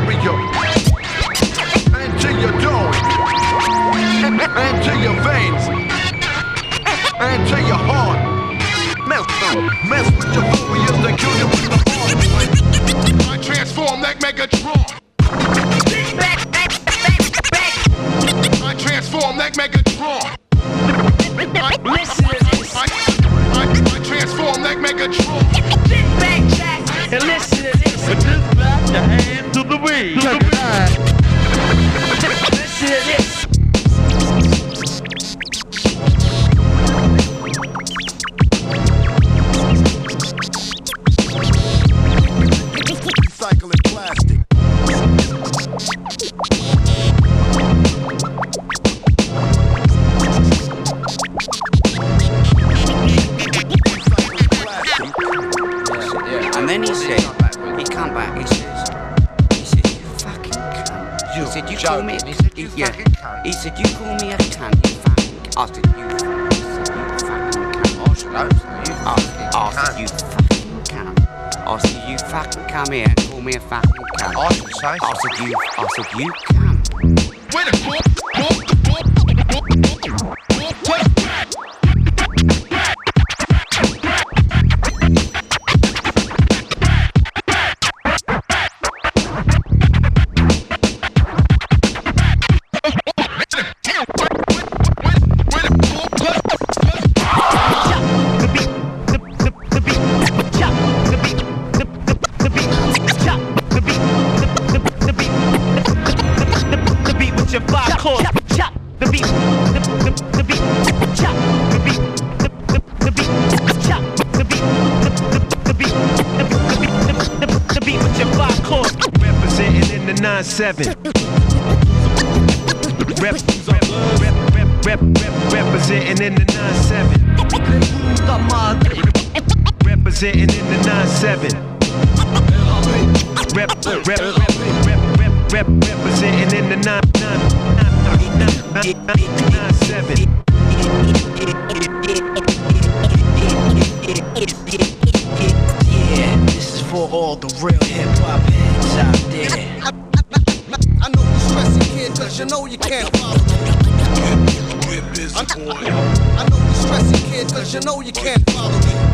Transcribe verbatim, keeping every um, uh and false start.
stereo, and to your dome, and to your veins, and to your heart. Mess, mess with your phobias, they kill you with the heart. I transform like Megatron. I transform like Megatron. I, Listen to this. I, I, I transform like Megatron. And listen to this. With this back, the hand to the weed. Listen to this. Recycling plastic. And then he said, he come back, he says, he says, you fucking cunt. He said, you call me a cunt. He, yeah. He said, you call me a cunt, you fucking cunt. I said, you, he said, you fucking cunt. I said, I said, you fucking cunt. I said, you fucking come here and call me a fucking cunt. I said, I said, you, I said, you cunt. Wait a minute. Seven. Rep, rep, rep, rep, rep, rep, representing in the nine seven. Representing in the nine seven. Rep, rep, rep, rep, rep, rep, representing in the nine nine nine seven. Yeah, this is for all the real hip hop heads out there. I know you're stressing, kid, cause you know you can't follow me. I know you're stressing, kid, cause you know you can't follow me.